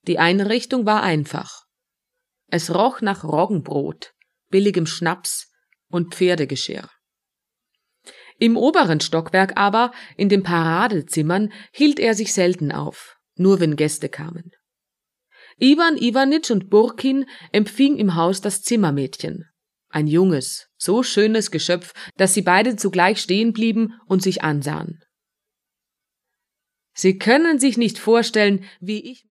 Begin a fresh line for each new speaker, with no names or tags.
Die Einrichtung war einfach. Es roch nach Roggenbrot, billigem Schnaps und Pferdegeschirr. Im oberen Stockwerk aber, in den Paradezimmern, hielt er sich selten auf, nur wenn Gäste kamen. Iwan Iwanitsch und Burkin empfing im Haus das Zimmermädchen, ein junges, so schönes Geschöpf, dass sie beide zugleich stehen blieben und sich ansahen. »Sie können sich nicht vorstellen, wie ich